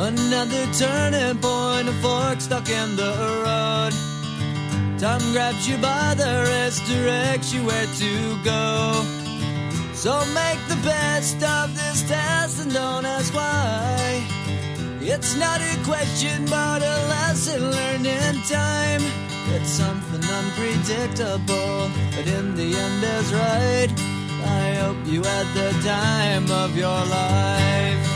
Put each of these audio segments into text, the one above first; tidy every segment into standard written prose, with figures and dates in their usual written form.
Another turning point, a fork stuck in the road. Time grabs you by the wrist, directs you where to go. So make the best of this test and don't ask why. It's not a question but a lesson learned in time. It's something unpredictable, but in the end is right. I hope you had the time of your life.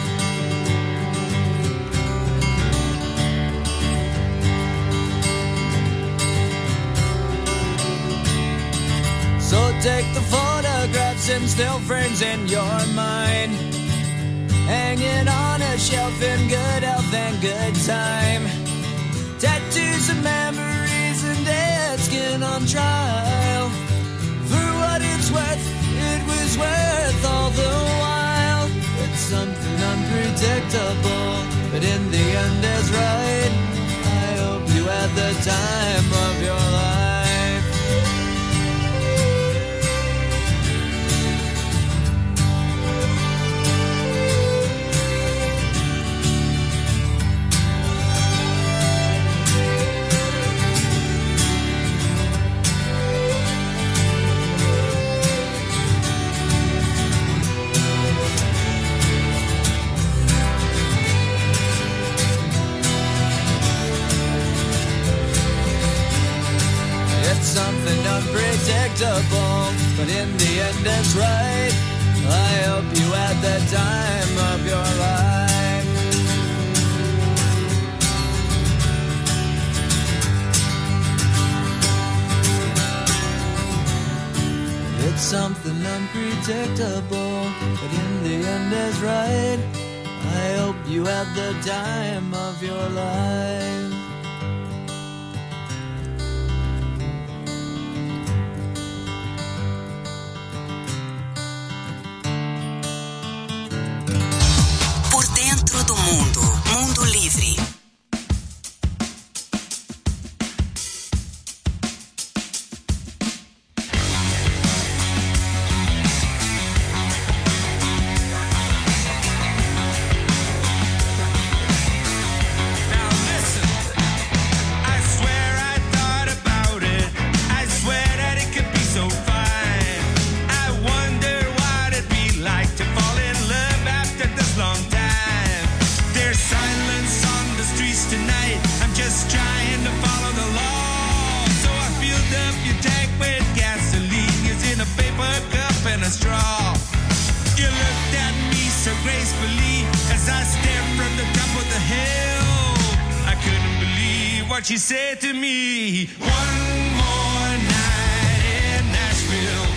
So take the photographs and still frames in your mind, hanging on a shelf in good health and good time. Tattoos of memories and dead skin on trial. For what it's worth, it was worth all the while. It's something unpredictable, but in the end is right. I hope you had the time of your life. Something unpredictable, but in the end it's right. I hope you had the time of your life. It's something unpredictable, but in the end is right. I hope you had the time of your life. Do mundo, Mundo Livre. She said to me, one more night in Nashville.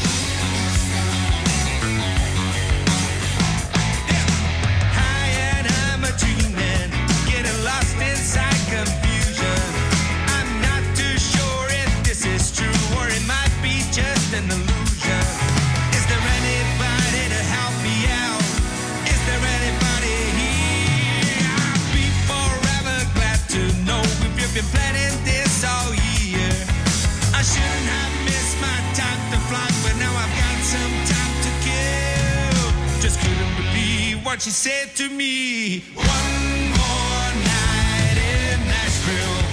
Yeah. High and I'm a dreaming, getting lost inside confusion. I'm not too sure if this is true or it might be just an illusion. Is there anybody to help me out? Is there anybody here? I'll be forever glad to know if you've been planning this all year. I shouldn't have missed my time to fly, but now I've got some time to kill. Just couldn't believe what she said to me. One more night in Nashville.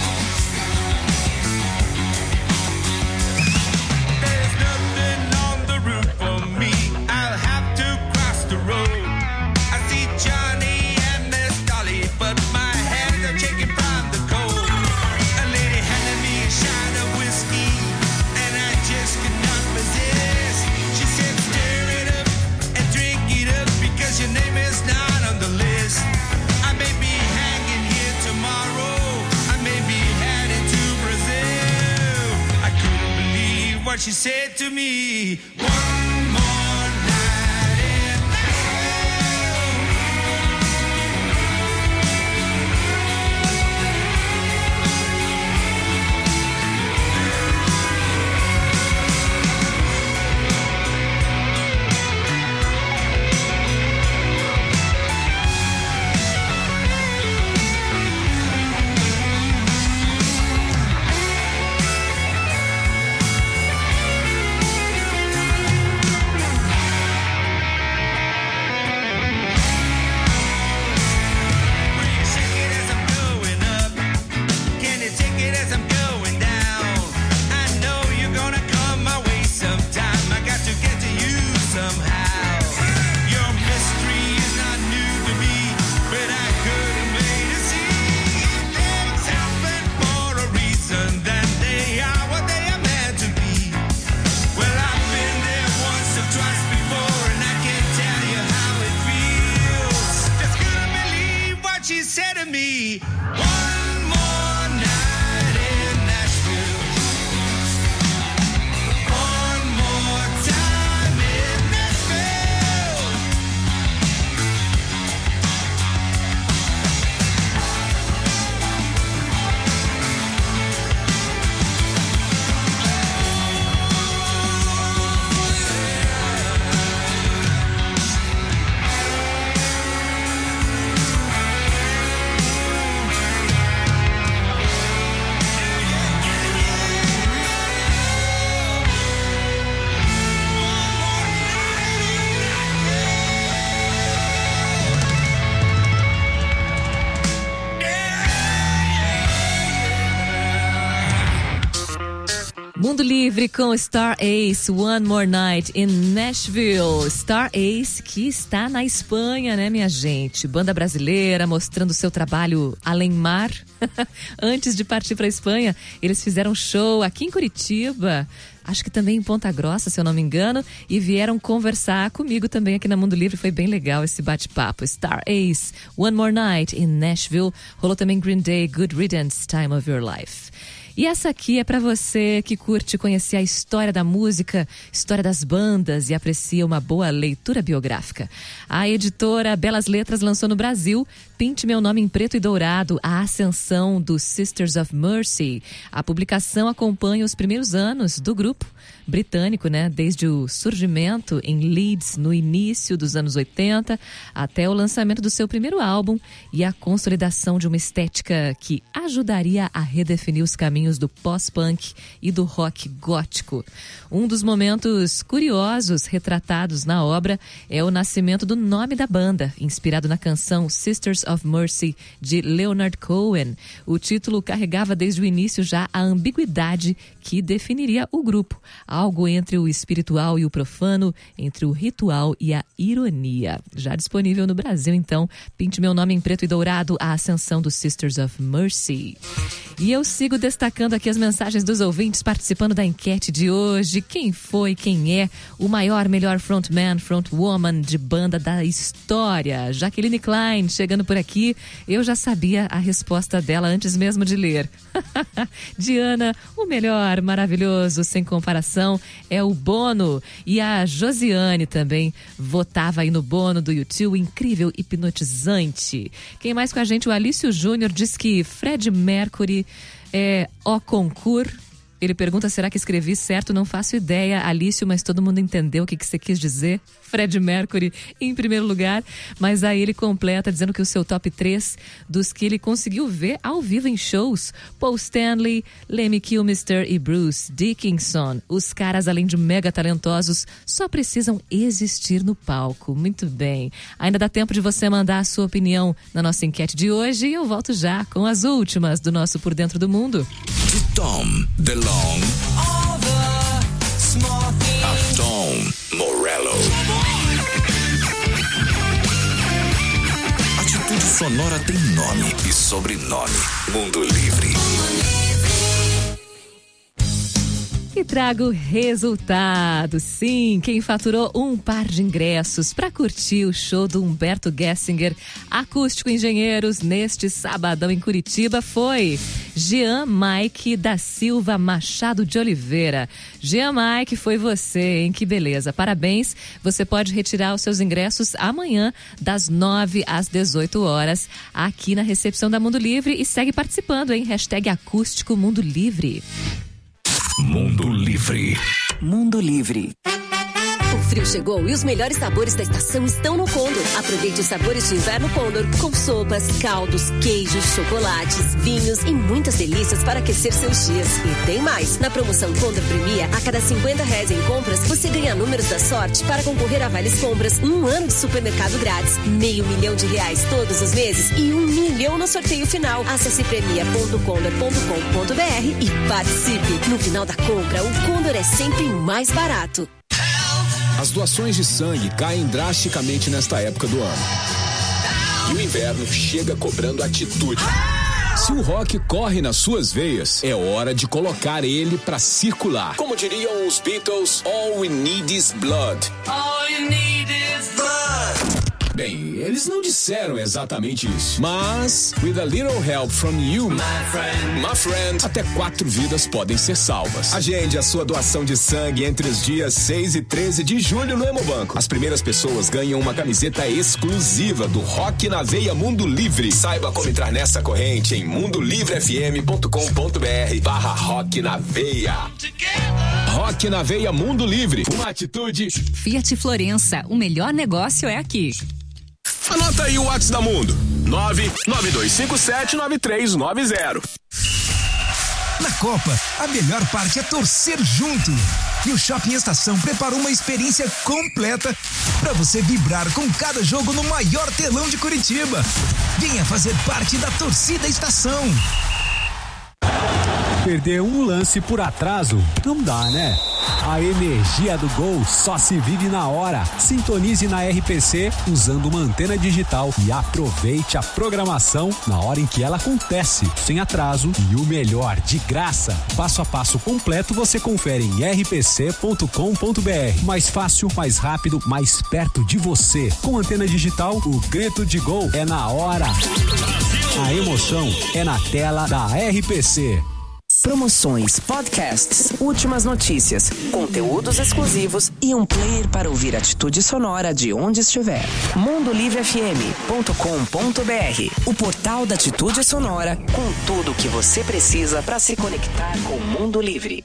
There's nothing on the route for me. I'll have to cross the road. I see Johnny and Miss Dolly, but my hands are shaking from the cold. A lady handed me a shot of whiskey, and I just could not resist. She said, stir it up and drink it up, because your name is not on the list. I may be hanging here tomorrow. I may be heading to Brazil. I couldn't believe what she said to me. One more night in Mundo Livre com Star Ace, One More Night in Nashville. Star Ace que está na Espanha, né, minha gente? Banda brasileira mostrando seu trabalho além mar. Antes de partir para a Espanha, eles fizeram show aqui em Curitiba, acho que também em Ponta Grossa, se eu não me engano, e vieram conversar comigo também aqui na Mundo Livre. Foi bem legal esse bate-papo. Star Ace, One More Night in Nashville. Rolou também Green Day, Good Riddance, Time of Your Life. E essa aqui é para você que curte conhecer a história da música, história das bandas e aprecia uma boa leitura biográfica. A editora Belas Letras lançou no Brasil Pinte Meu Nome em Preto e Dourado, a ascensão dos Sisters of Mercy. A publicação acompanha os primeiros anos do grupo britânico, né? Desde o surgimento em Leeds no início dos anos 80 até o lançamento do seu primeiro álbum e a consolidação de uma estética que ajudaria a redefinir os caminhos do pós-punk e do rock gótico. Um dos momentos curiosos retratados na obra é o nascimento do nome da banda, inspirado na canção Sisters of Mercy de Leonard Cohen. O título carregava desde o início já a ambiguidade que definiria o grupo, algo entre o espiritual e o profano, entre o ritual e a ironia. Já disponível no Brasil, então, Pinte Meu Nome em Preto e Dourado, a ascensão dos Sisters of Mercy. E eu sigo destacando aqui as mensagens dos ouvintes participando da enquete de hoje. Quem foi, quem é o maior, melhor frontman, frontwoman de banda da história? Jaqueline Klein chegando por aqui. Eu já sabia a resposta dela antes mesmo de ler. Diana, o melhor, maravilhoso, sem comparação, é o Bono. E a Josiane também votava aí no Bono do U2, incrível, hipnotizante. Quem mais com a gente? O Alício Júnior diz que Fred Mercury é o concurso. Ele pergunta, será que escrevi certo? Não faço ideia, Alício, mas todo mundo entendeu o que você quis dizer. Fred Mercury em primeiro lugar, mas aí ele completa dizendo que o seu top 3 dos que ele conseguiu ver ao vivo em shows: Paul Stanley, Lemmy Kilmister e Bruce Dickinson. Os caras, além de mega talentosos, só precisam existir no palco. Muito bem. Ainda dá tempo de você mandar a sua opinião na nossa enquete de hoje e eu volto já com as últimas do nosso Por Dentro do Mundo. De Tom DeLonge a Tom Morello. Atitude Sonora tem nome e sobrenome. Mundo Livre. E trago resultado. Sim, quem faturou um par de ingressos para curtir o show do Humberto Gessinger, Acústico Engenheiros, neste sabadão em Curitiba foi Jean Mike da Silva Machado de Oliveira. Jean Mike, foi você, hein? Que beleza. Parabéns. Você pode retirar os seus ingressos amanhã, das 9 às 18 horas, aqui na recepção da Mundo Livre, e segue participando, hein? Hashtag Acústico Mundo Livre. Mundo Livre. Mundo Livre. O frio chegou e os melhores sabores da estação estão no Condor. Aproveite os sabores de inverno Condor, com sopas, caldos, queijos, chocolates, vinhos e muitas delícias para aquecer seus dias. E tem mais! Na promoção Condor Premia, a cada R$50 em compras, você ganha números da sorte para concorrer a vales compras, 1 ano de supermercado grátis, R$500 mil todos os meses e R$1 milhão no sorteio final. Acesse premia.condor.com.br e participe. No final da compra, o Condor é sempre mais barato. As doações de sangue caem drasticamente nesta época do ano. E o inverno chega cobrando atitude. Se o rock corre nas suas veias, é hora de colocar ele pra circular. Como diriam os Beatles, all we need is blood. All you need is blood. Bem, eles não disseram exatamente isso. Mas, with a little help from you, my friend, até 4 vidas podem ser salvas. Agende a sua doação de sangue entre os dias 6 e 13 de julho no Hemobanco. As primeiras pessoas ganham uma camiseta exclusiva do Rock na Veia Mundo Livre. Saiba como entrar nessa corrente em mundolivrefm.com.br/Rock na Veia. Rock na Veia Mundo Livre. Uma atitude. Fiat Florença, o melhor negócio é aqui. Anota aí o WhatsApp da Mundo: 992579390. Na Copa, a melhor parte é torcer junto. E o Shopping Estação preparou uma experiência completa para você vibrar com cada jogo no maior telão de Curitiba. Venha fazer parte da torcida Estação. Perder um lance por atraso não dá, né? A energia do gol só se vive na hora. Sintonize na RPC usando uma antena digital e aproveite a programação na hora em que ela acontece, sem atraso e o melhor, de graça. Passo a passo completo você confere em rpc.com.br. Mais fácil, mais rápido, mais perto de você. Com antena digital, o grito de gol é na hora. A emoção é na tela da RPC. Promoções, podcasts, últimas notícias, conteúdos exclusivos e um player para ouvir Atitude Sonora de onde estiver. MundoLivreFM.com.br, o portal da Atitude Sonora com tudo o que você precisa para se conectar com o mundo livre.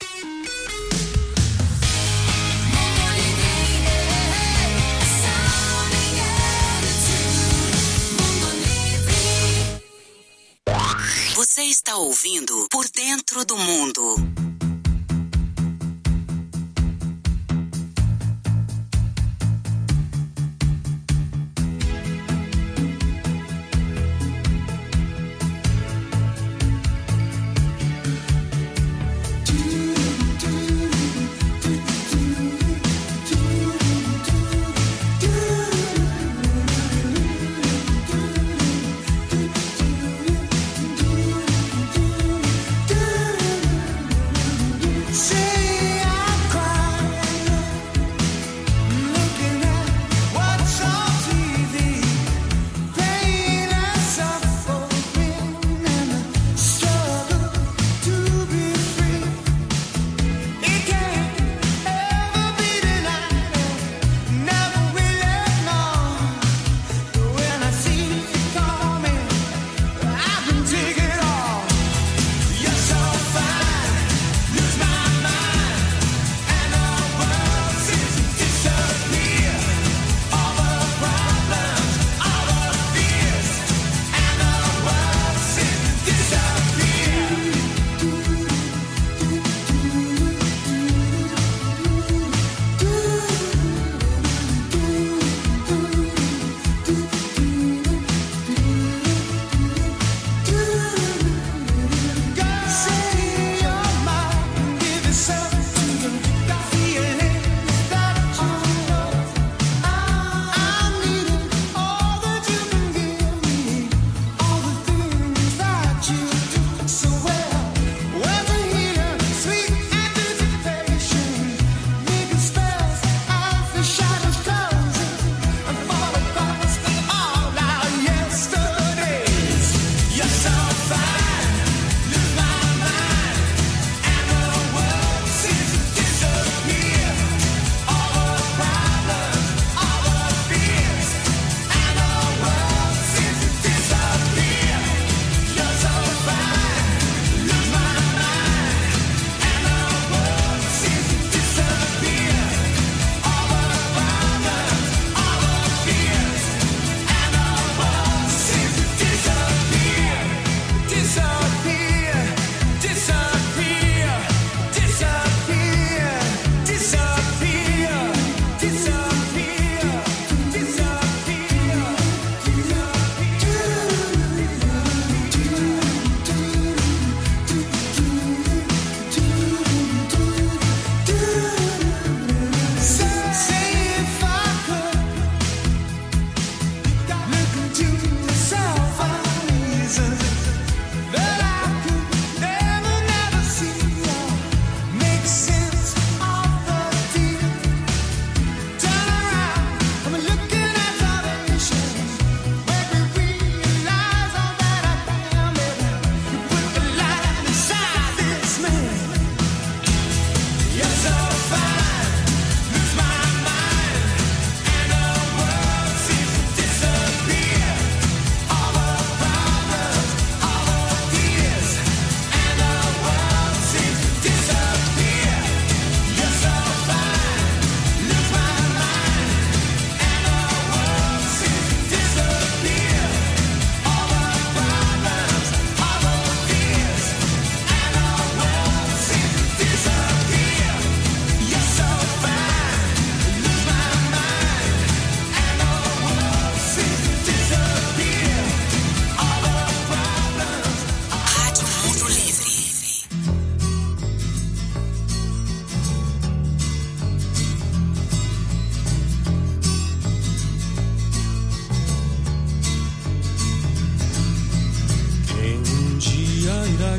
Você está ouvindo Por Dentro do Mundo.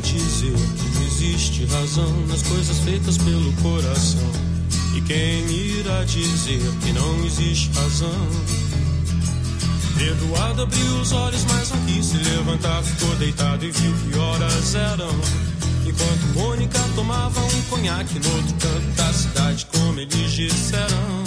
dizer que não existe razão nas coisas feitas pelo coração? E quem irá dizer que não existe razão? Eduardo abriu os olhos, mas não quis se levantar. Ficou deitado e viu que horas eram. Enquanto Mônica tomava um conhaque no outro canto da cidade, como eles disseram.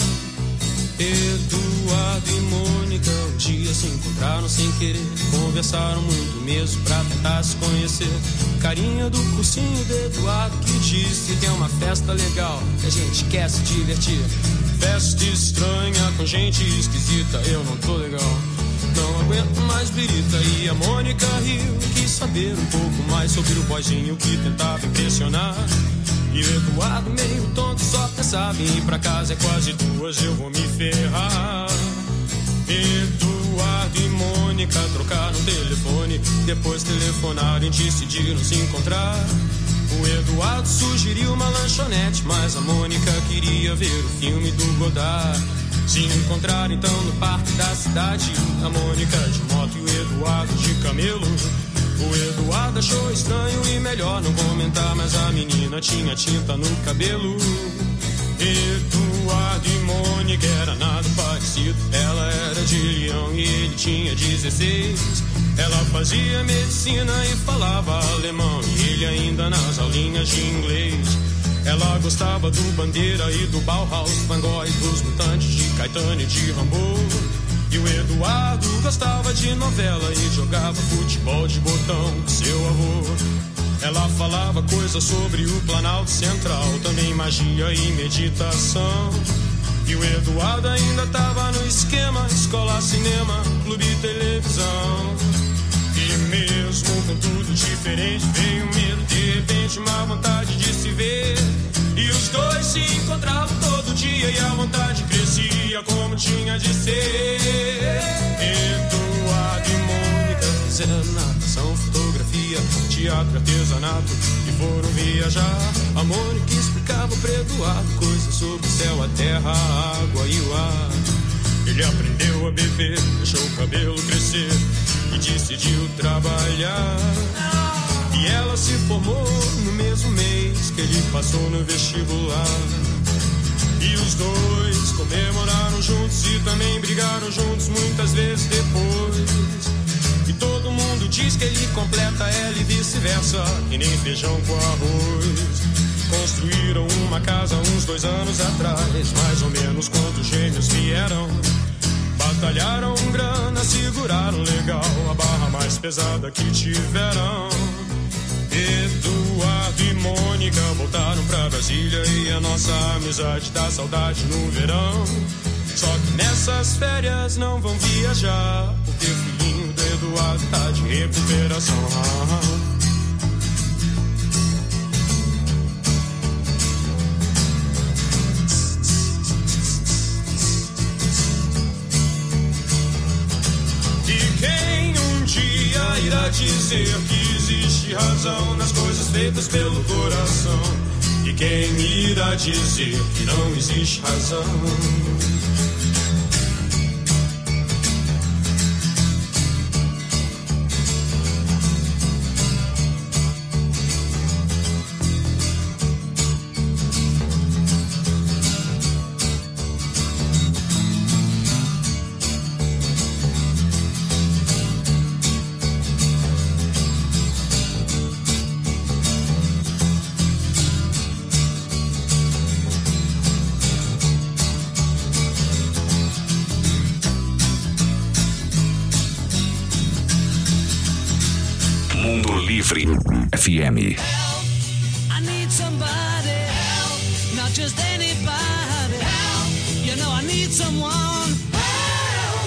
Eduardo e Mônica um dia se encontraram sem querer. Conversaram muito mesmo pra tentar se conhecer. Carinha do cursinho de Eduardo que disse que é uma festa legal, que a gente quer se divertir. Festa estranha com gente esquisita, eu não tô legal, não aguento mais birita. E a Mônica riu, quis saber um pouco mais sobre o boyzinho que tentava impressionar. E o Eduardo meio tonto só pensava em ir pra casa, é quase 2, eu vou me ferrar. Eduardo e Mônica trocaram telefone, depois telefonaram e decidiram se encontrar. O Eduardo sugeriu uma lanchonete, mas a Mônica queria ver o filme do Godard. Se encontraram então no parque da cidade, a Mônica de moto e o Eduardo de camelo. O Eduardo achou estranho e melhor não comentar, mas a menina tinha tinta no cabelo. Eduardo e Mônica era nada parecido, ela era de Leão e ele tinha 16. Ela fazia medicina e falava alemão, e ele ainda nas aulinhas de inglês. Ela gostava do Bandeira e do Bauhaus, Van Gogh e dos Mutantes, de Caetano e de Rambo. E o Eduardo gostava de novela e jogava futebol de botão com seu avô. Ela falava coisas sobre o Planalto Central, também magia e meditação. E o Eduardo ainda tava no esquema, escola, cinema, clube e televisão. E mesmo com tudo diferente, veio medo, de repente uma vontade de se ver. E os dois se encontravam todo dia e a vontade crescia como tinha de ser. Eduardo e Mônica fizeram natação, fotografia, teatro, artesanato e foram viajar. A Mônica explicava para Eduardo coisas sobre o céu, a terra, a água e o ar. Ele aprendeu a beber, deixou o cabelo crescer e decidiu trabalhar. E ela se formou no mesmo mês que ele passou no vestibular. E os dois comemoraram juntos e também brigaram juntos muitas vezes depois. E todo mundo diz que ele completa ela e vice-versa, que nem feijão com arroz. Construíram uma casa uns 2 anos atrás, mais ou menos quando os gêmeos vieram. Batalharam grana, seguraram legal a barra mais pesada que tiveram. Eduardo e Mônica voltaram pra Brasília e a nossa amizade dá saudade no verão. Só que nessas férias não vão viajar, porque o filhinho do Eduardo tá de recuperação. E quem um dia irá dizer que existe razão nas coisas feitas pelo coração? E quem irá dizer que não existe razão? Livre FM. I need somebody help, not just anybody help. You know I need someone help.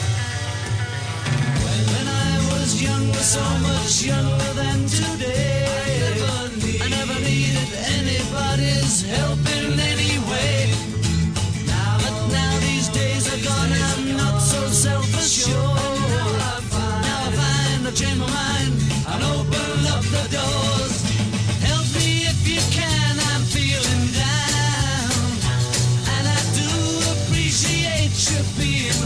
When I was younger, so much younger than today, I never needed anybody's help in any way. But now these days are gone, I'm not so self-assured. Now I find I've changed my mind and open up the doors. Help me if you can, I'm feeling down, and I do appreciate you being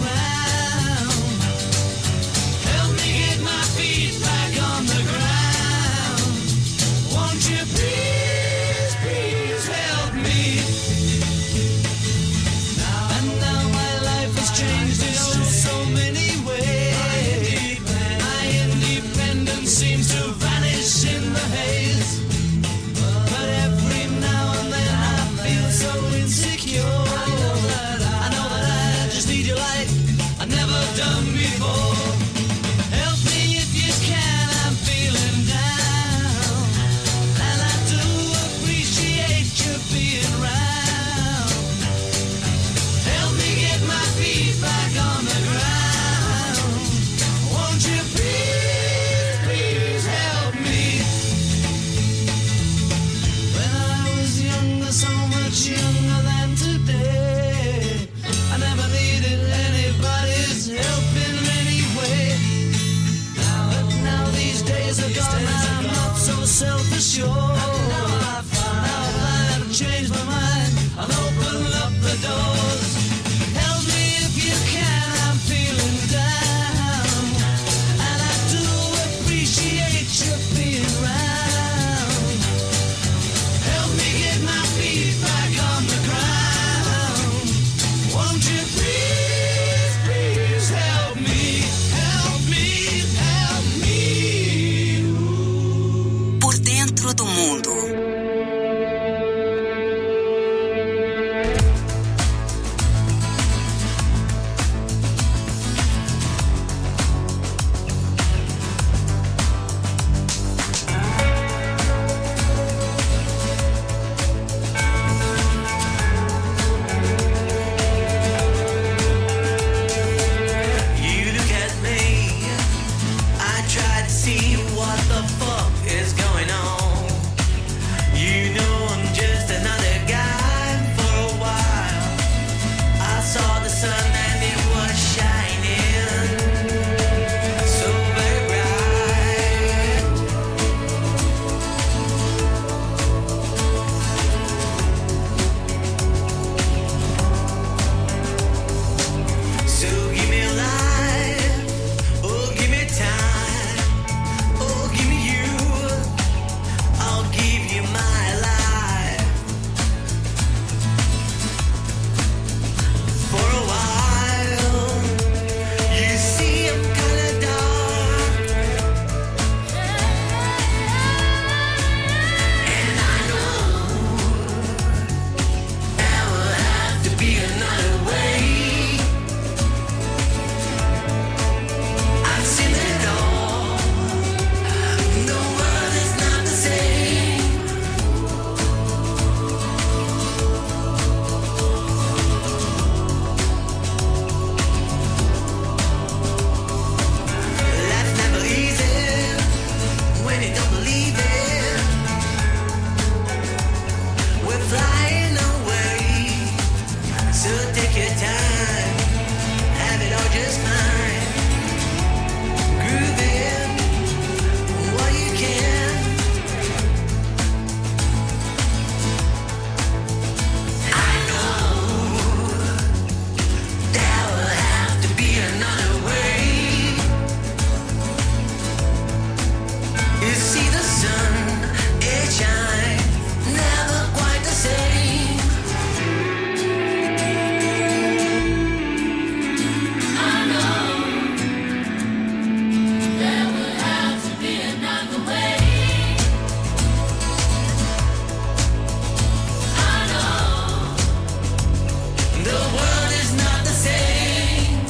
round. Help me get my feet back on the ground. Won't you please, please help me? And now my life has changed in so many ways. My independence seems to vanish in the haze. But every now and then I feel so insecure. I know that I just need your light. I've never done before. Help me if you can, I'm feeling down. And I do appreciate you being round. Help me get my feet back on the ground. Won't you please, please help me? When I was younger, so much younger than today, I never needed anybody's help in any way. But now these days are gone, I'm not so self-assured. Now I've changed my mind, I'll open up the doors. Help me if you can, I'm feeling down. And I do appreciate you being round. Help me get my feet back on the ground. Won't you please, please help me? Help me, help me. Por dentro do mundo. You look at me, I try to see what the fuck is going on. You know I'm just another guy for a while. I saw the sun and it was shining so very bright. So give me life, oh give me time, oh give me you, I'll give you my life. For a while, you see I'm kinda dark, and I know there will have to be another way. I've seen it all. The world is not the same. Life's never easy when you don't believe it. We're flying away, so take your time, have it all just fine. Groove in what you can. I know there will have to be another way. You see the sun, it shines, never quite the same. I know there will have to be another way. I know the world is not the same.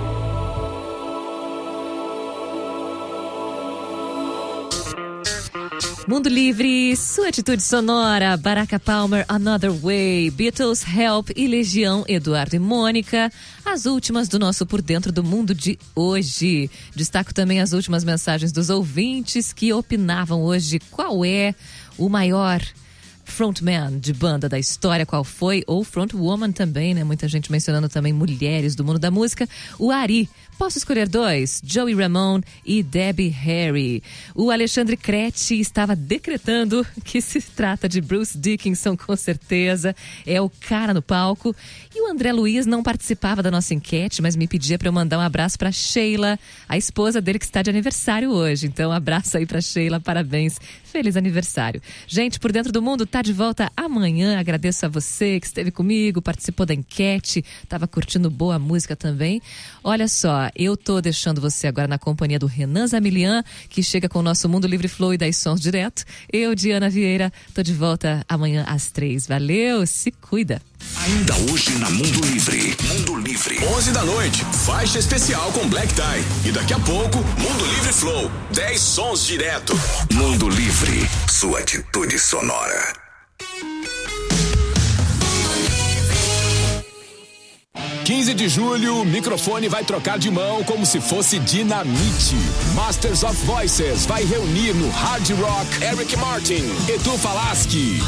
Mundo Livre, sua atitude sonora, Baraka Palmer, Another Way, Beatles, Help e Legião, Eduardo e Mônica, as últimas do nosso Por Dentro do Mundo de hoje. Destaco também as últimas mensagens dos ouvintes que opinavam hoje qual é o maior frontman de banda da história, qual foi, ou frontwoman também, né? Muita gente mencionando também mulheres do mundo da música. O Ari. Posso escolher 2? Joey Ramone e Debbie Harry. O Alexandre Crete estava decretando que se trata de Bruce Dickinson, com certeza. É o cara no palco. E o André Luiz não participava da nossa enquete, mas me pedia para eu mandar um abraço para Sheila, a esposa dele que está de aniversário hoje. Então, um abraço aí para Sheila, parabéns. Feliz aniversário. Gente, Por Dentro do Mundo tá de volta amanhã. Agradeço a você que esteve comigo, participou da enquete, estava curtindo boa música também. Olha só, eu tô deixando você agora na companhia do Renan Zamilian, que chega com o nosso Mundo Livre Flow e 10 Sons direto. Eu, Diana Vieira, tô de volta amanhã às 3. Valeu, se cuida. Ainda hoje na Mundo Livre. Mundo Livre. 11 da noite, faixa especial com Black Tie. E daqui a pouco, Mundo Livre Flow. 10 Sons direto. Mundo Livre, sua atitude sonora. – 15 de julho, o microfone vai trocar de mão como se fosse dinamite. Masters of Voices vai reunir no Hard Rock Eric Martin, Edu Falaschi,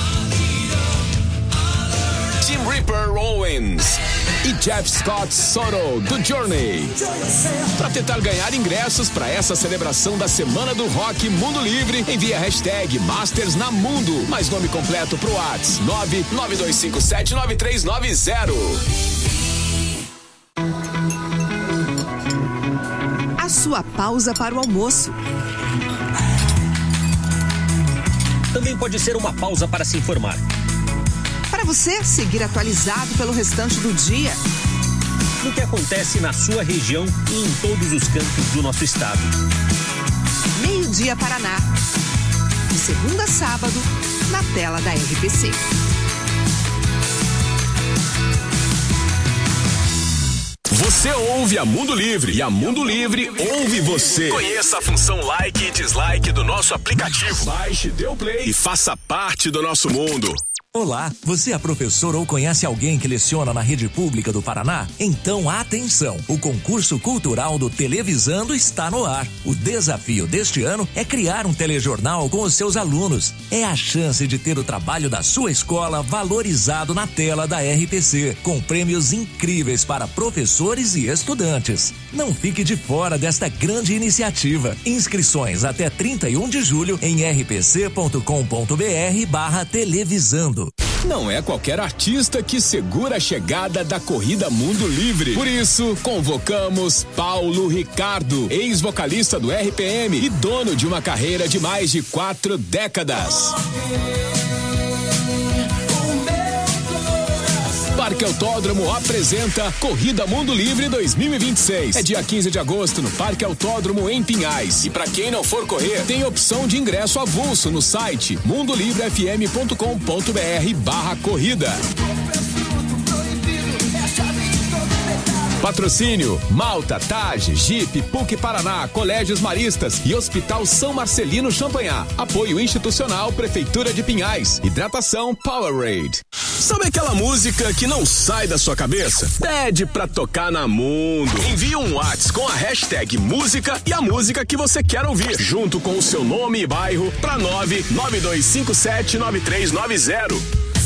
Tim Ripper Owens e Jeff Scott Soto, do Journey. Para tentar ganhar ingressos para essa celebração da Semana do Rock Mundo Livre, envie a hashtag Masters na Mundo, mais nome completo pro WhatsApp 992579390. A sua pausa para o almoço. Também pode ser uma pausa para se informar. Para você seguir atualizado pelo restante do dia. No que acontece na sua região e em todos os cantos do nosso estado. Meio-dia Paraná. De segunda a sábado, na tela da RPC. Você ouve a Mundo Livre e a Mundo Livre ouve você. Conheça a função like e dislike do nosso aplicativo. Baixe, dê o play e faça parte do nosso mundo. Olá, você é professor ou conhece alguém que leciona na rede pública do Paraná? Então atenção, o concurso cultural do Televisando está no ar. O desafio deste ano é criar um telejornal com os seus alunos. É a chance de ter o trabalho da sua escola valorizado na tela da RPC, com prêmios incríveis para professores e estudantes. Não fique de fora desta grande iniciativa. Inscrições até 31 de julho em rpc.com.br/televisando. Não é qualquer artista que segura a chegada da Corrida Mundo Livre. Por isso, convocamos Paulo Ricardo, ex-vocalista do RPM e dono de uma carreira de mais de 4 décadas. Parque Autódromo apresenta Corrida Mundo Livre 2026. É dia 15 de agosto no Parque Autódromo em Pinhais. E para quem não for correr, tem opção de ingresso avulso no site mundolivrefm.com.br/corrida. Patrocínio: Malta, Tage, Jeep, PUC Paraná, Colégios Maristas e Hospital São Marcelino Champagnat. Apoio institucional Prefeitura de Pinhais. Hidratação Powerade. Sabe aquela música que não sai da sua cabeça? Pede pra tocar na Mundo. Envie um WhatsApp com a hashtag música e a música que você quer ouvir, junto com o seu nome e bairro, pra 992579390.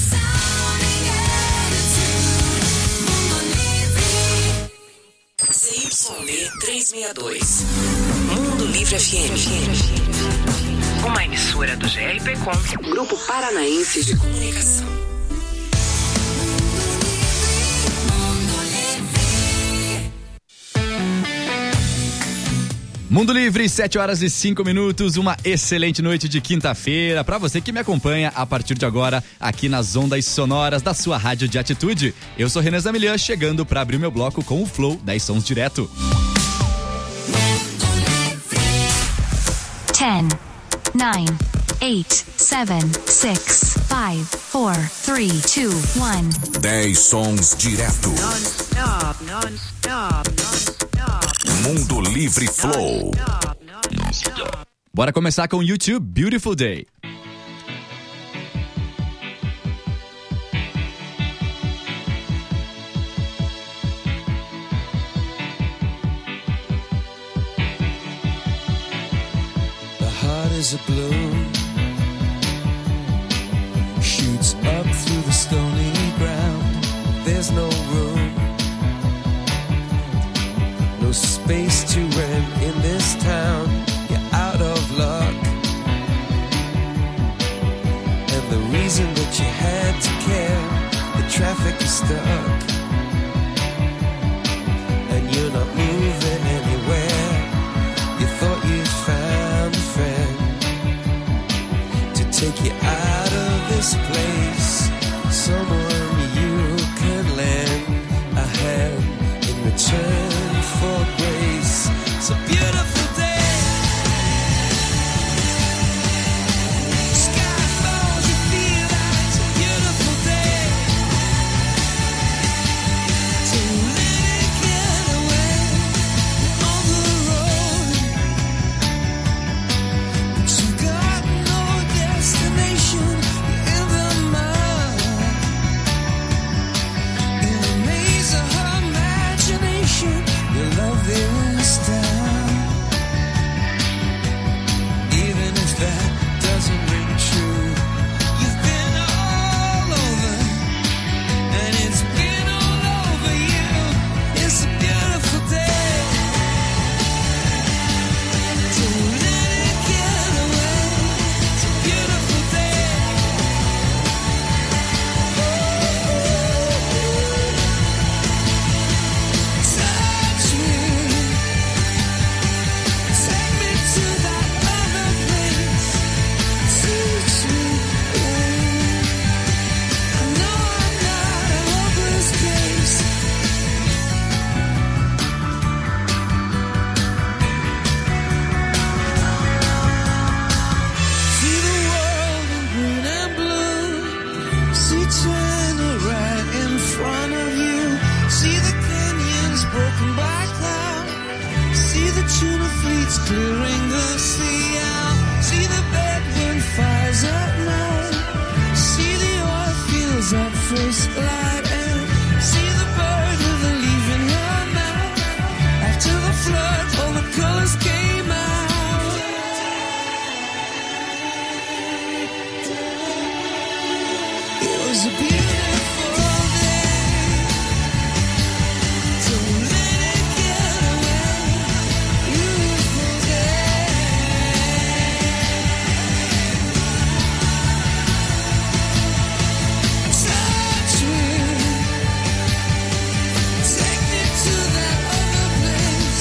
CYD 362. Mundo Livre FM. Uma emissora do GRPcom, Grupo Paranaense de Comunicação. Mundo Livre, 7h05, uma excelente noite de quinta-feira para você que me acompanha a partir de agora aqui nas ondas sonoras da sua rádio de atitude. Eu sou Renan Zamilian, chegando para abrir meu bloco com o Flow 10 Sons direto. 10, 9, 8, 7, 6, 5, 4, 3, 2, 1. 10 Sons direto. Non-stop, non-stop, non-stop. Mundo Livre Flow. Bora começar com o YouTube Beautiful Day. The heart is a blue. She the reason that you had to care. The traffic is stuck, and you're not moving anywhere. You thought you found a friend to take you out of this place. Someone you can lend a hand in return for grace. It's a beautiful day. Sky falls, you feel that it's a beautiful day. So let it get away on the road. But you've got no destination in the mind. In the maze of her imagination, your love is down. Even if that doesn't ring true, you've been all over, and it's been all over you. It's a beautiful day. Don't let it get away. It's a beautiful day. Touch me. Take me to that other place. Teach me. I know I'm not a hopeless case. See the world in green and blue. See China right in front of you. See the canyons broken by cloud. See the tuna fleets clearing the sea out. See the bedroom fires at night. See the oil fields at first light. And see the bird with a leaf in her mouth. After the flood, all the colors came out. It was a beautiful day. Don't let it get away. Beautiful day. Touch me. Take me to that other place.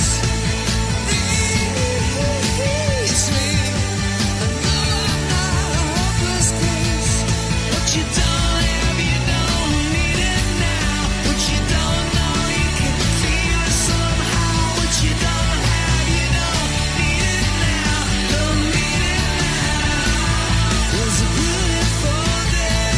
Release me. I know I'm not a hopeless case. What you don't have, you don't need it now. What you don't know, you can feel it somehow. What you don't have, you don't need it now. Don't need it now. It was a beautiful day.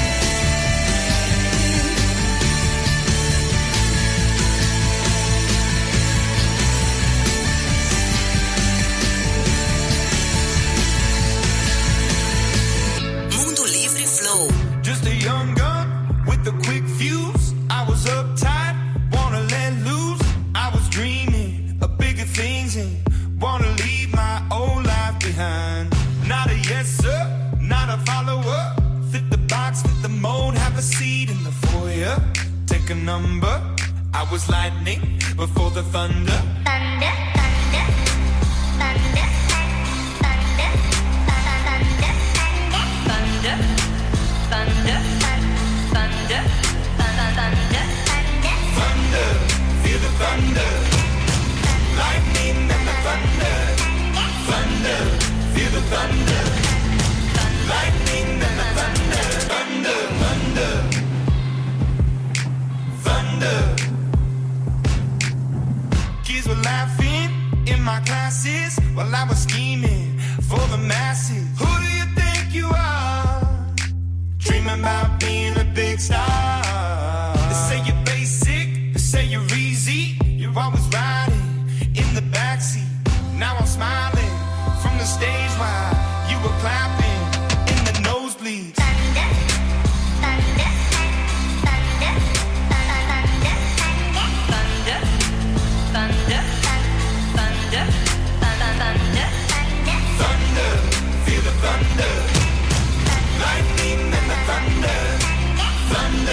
Mundo Livre Flow. Just a young gun with a quick fuse. I was uptight, wanna let loose. I was dreaming of bigger things and wanna leave my old life behind. Not a yes sir, not a follower. Fit the box, fit the mold, have a seat in the foyer. Take a number. I was lightning before the thunder. Thunder, thunder, thunder, thunder, thunder, thunder, thunder, thunder, thunder, Thunder, feel the thunder. Lightning and the thunder. Thunder, feel the thunder. Lightning and the thunder. Thunder, thunder. Thunder. Kids were laughing in my classes while I was scheming for the masses. Who do you think you are? Dreaming about being a big star. They say you're basic, they say you're easy. You're always riding in the backseat. Now I'm smiling from the stage while you were clapping in the nosebleeds. thunder, thunder, thunder, thunder, thunder, thunder, Thunder, feel the thunder. Lightning and the thunder. Thunder.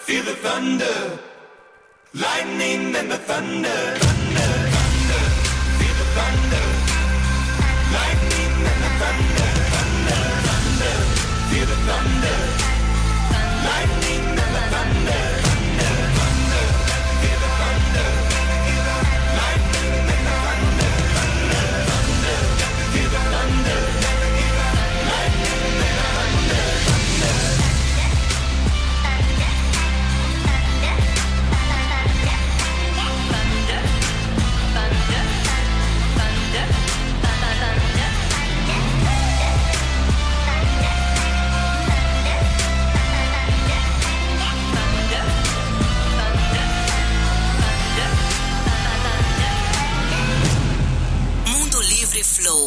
feel the thunder, lightning and the thunder, thunder, thunder, feel the thunder, lightning and the thunder, thunder, thunder, feel the thunder, lightning and the thunder, thunder, thunder, feel the thunder, lightning and the thunder, thunder, thunder, feel the thunder, lightning and the thunder, thunder. Mundo Livre Flow.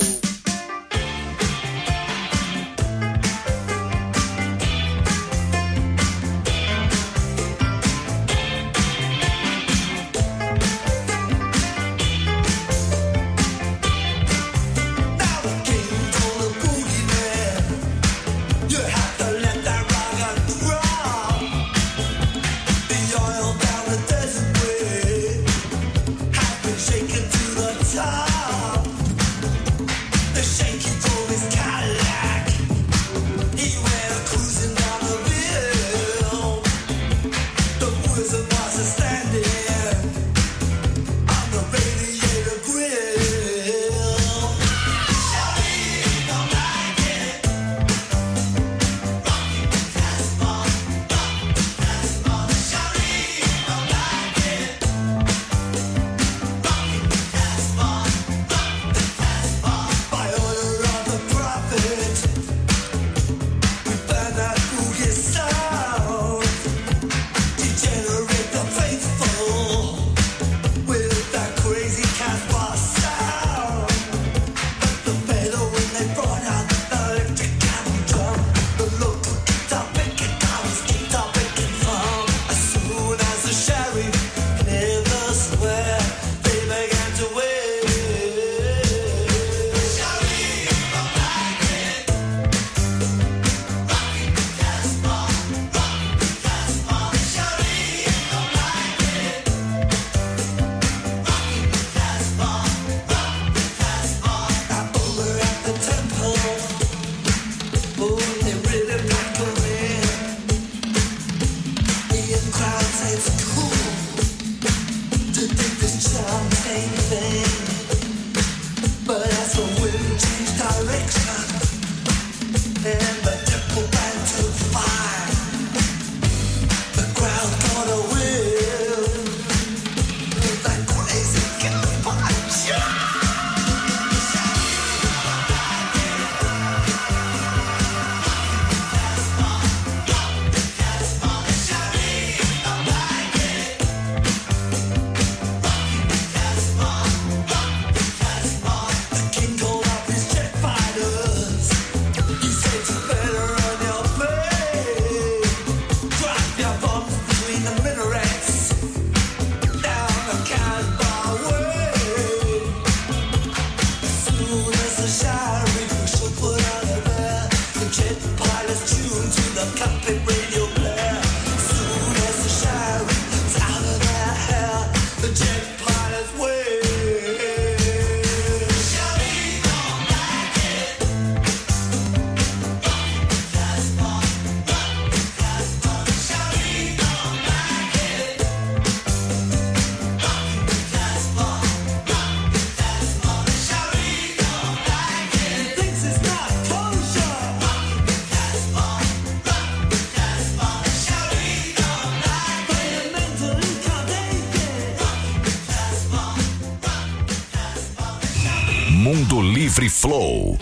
Mundo Livre Flow.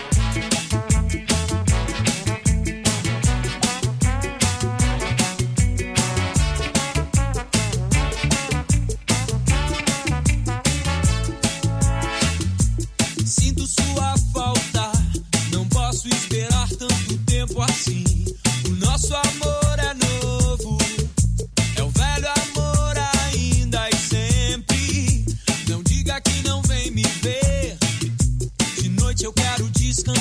Sinto sua falta, não posso esperar tanto tempo assim. O nosso amor é novo, é o velho amor ainda e sempre. Não diga que não vem me ver, de noite eu quero descansar.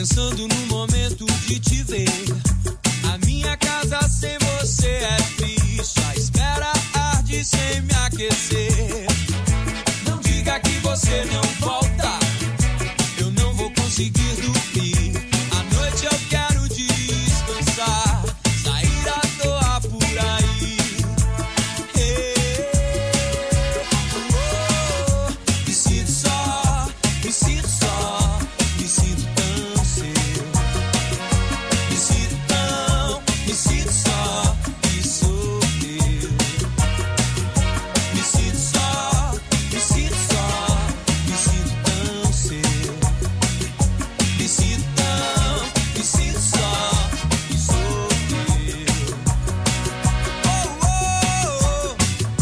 pensando no momento de te ver. A minha casa sem você é triste, a espera arde sem me aquecer. Não diga que você não volta, eu não vou conseguir dormir. À noite eu quero descansar, sair à toa por aí. Me sinto só, me sinto só, me sinto tão seu. Me sinto só e sou teu. Me sinto só, me sinto só, me sinto tão seu. Me sinto só e sou teu. Oh, oh,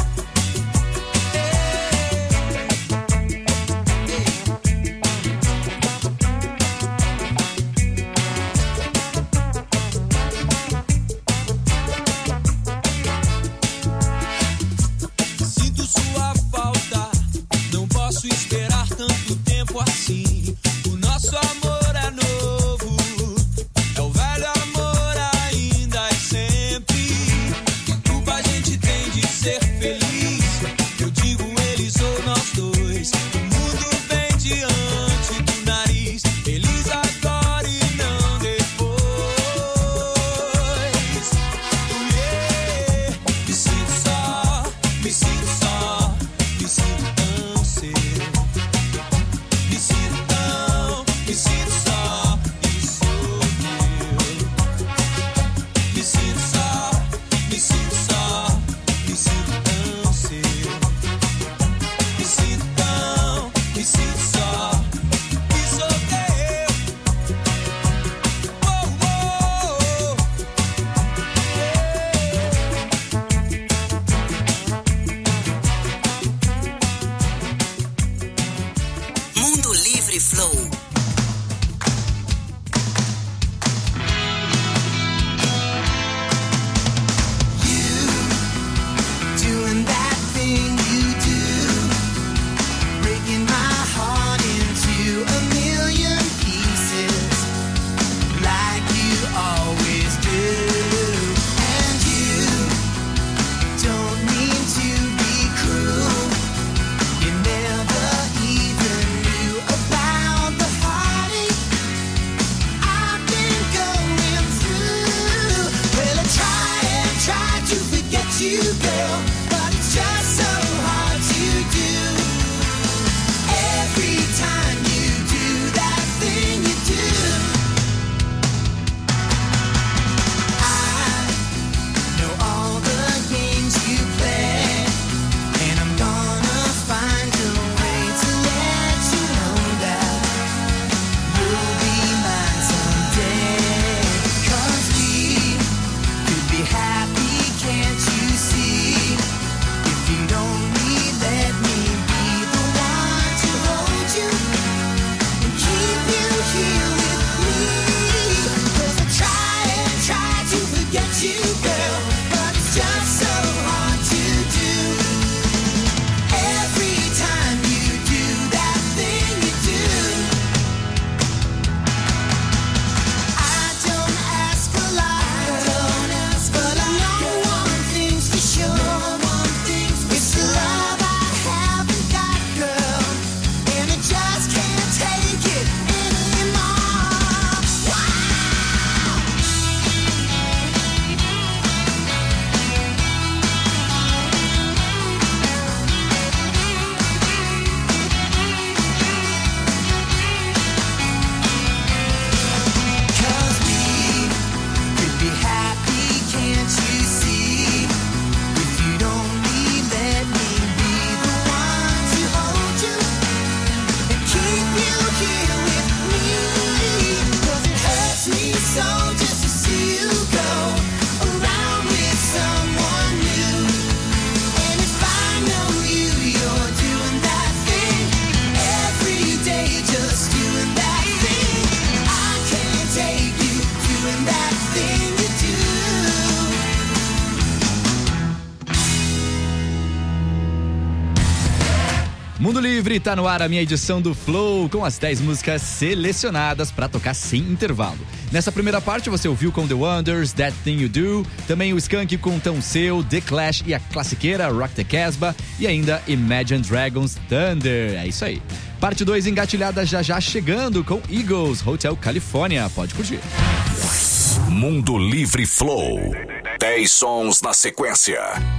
sinto sua falta, não posso esperar tanto tempo assim. O nosso amor é novo, é o velho amor ainda e sempre. Que culpa a gente tem de ser feliz? Eu digo eles ou nós dois. O mundo vem diante do nariz, feliz agora e não depois. Me sinto só, me sinto só, me sinto tão seu. Me sinto só e sou teu. Me sinto só, me sinto só, me sinto tão seu. Me sinto só e sou teu. Oh, oh, Mundo Livre Flow. doing that thing you do, breaking my heart into a million pieces, like you always do. And you don't mean to be cruel, you never even knew about the Livre, tá no ar a minha edição do Flow com as 10 músicas selecionadas pra tocar sem intervalo. Nessa primeira parte você ouviu com The Wonders, That Thing You Do, também o Skank com Tão Seu, The Clash e a classiqueira Rock the Casbah e ainda Imagine Dragons Thunder. É isso aí. Parte 2 engatilhada já chegando com Eagles, Hotel California. Pode curtir. Mundo Livre Flow. 10 sons na sequência.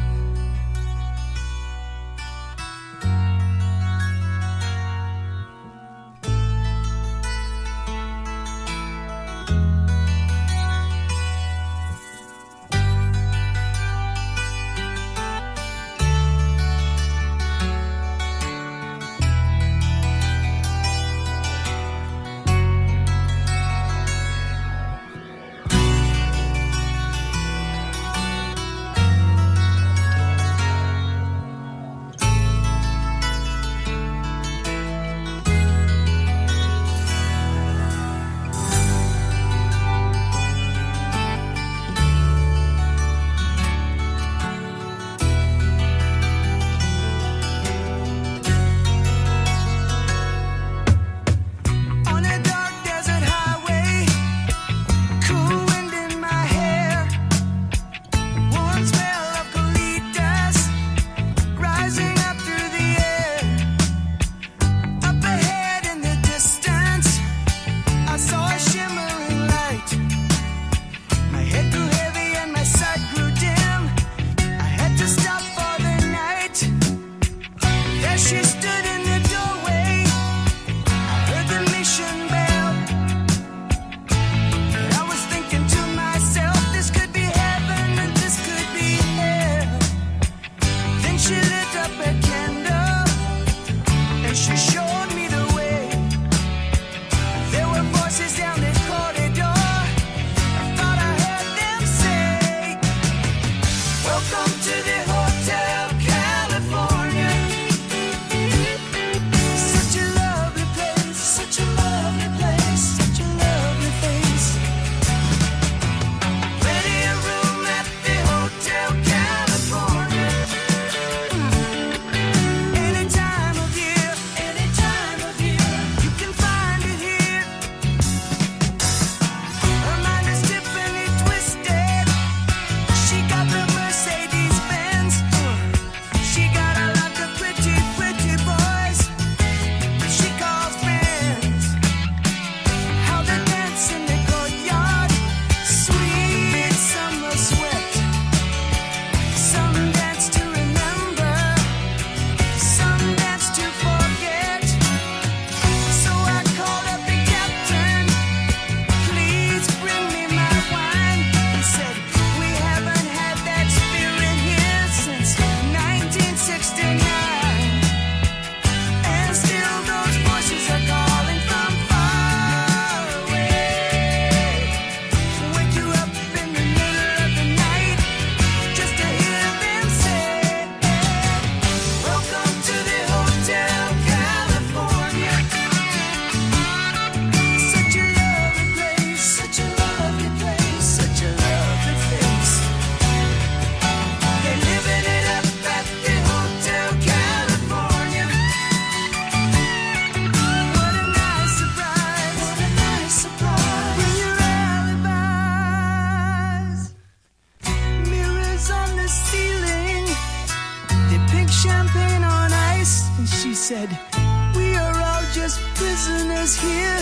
said, we are all just prisoners here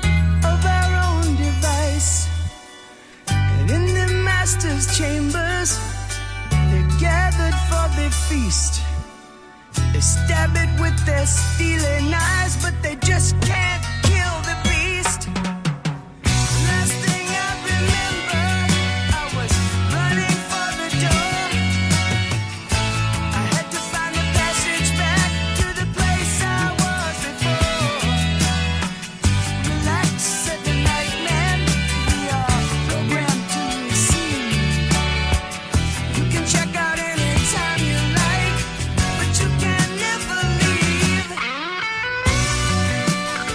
of our own device. And in the master's chambers, they're gathered for their feast. They stab it with their steely knives, but they just can't kill the beast. Last thing I remember, I was running for the door. I had to find the passage back to the place I was before. Relax, said the night man, we are programmed to receive. You can check out anytime you like, but you can never leave.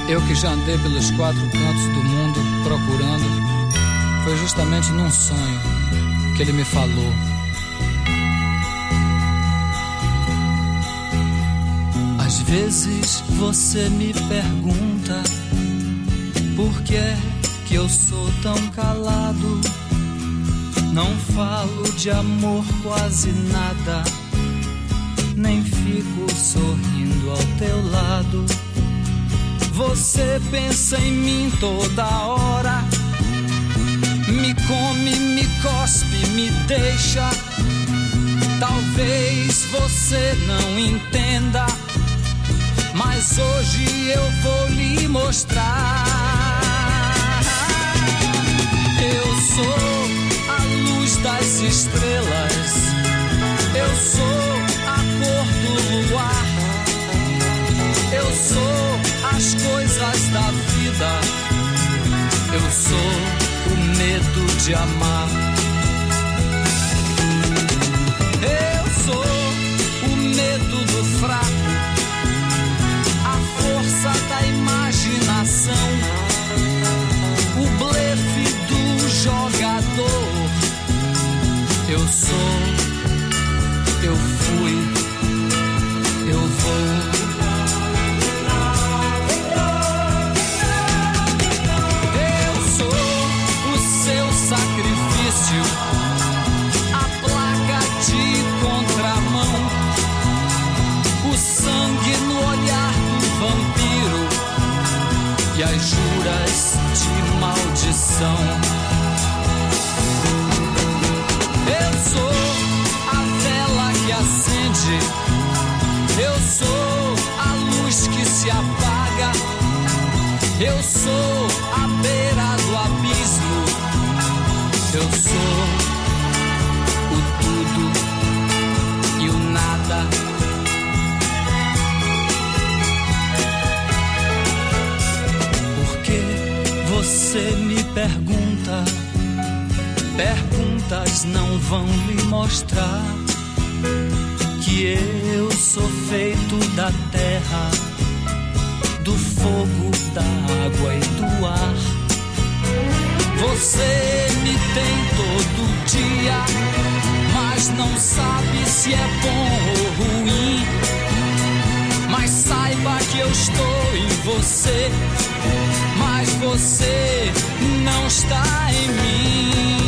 Eu que já andei pelos 4 cantos do mundo procurando, foi justamente num sonho que ele me falou. Às vezes você me pergunta por que é que eu sou tão calado. Não falo de amor quase nada, nem fico sorrindo ao teu lado. Você pensa em mim toda hora, me come, me cospe, me deixa. Talvez você não entenda, mas hoje eu vou lhe mostrar. Eu sou a luz das estrelas, eu sou a cor do luar, eu sou as coisas da vida, eu sou o medo de amar. Eu sou o medo do fraco, a força da imaginação, o blefe do jogador. Eu sou, eu fui, eu vou. Sacrifício, a placa de contramão, o sangue no olhar do vampiro e as juras de maldição. Eu sou a vela que acende, eu sou a luz que se apaga, eu sou a beira do abismo. Eu sou o tudo e o nada. Por que você me pergunta? Perguntas não vão lhe mostrar que eu sou feito da terra, do fogo, da água e do ar. Você me tem todo dia, mas não sabe se é bom ou ruim. Mas saiba que eu estou em você, mas você não está em mim.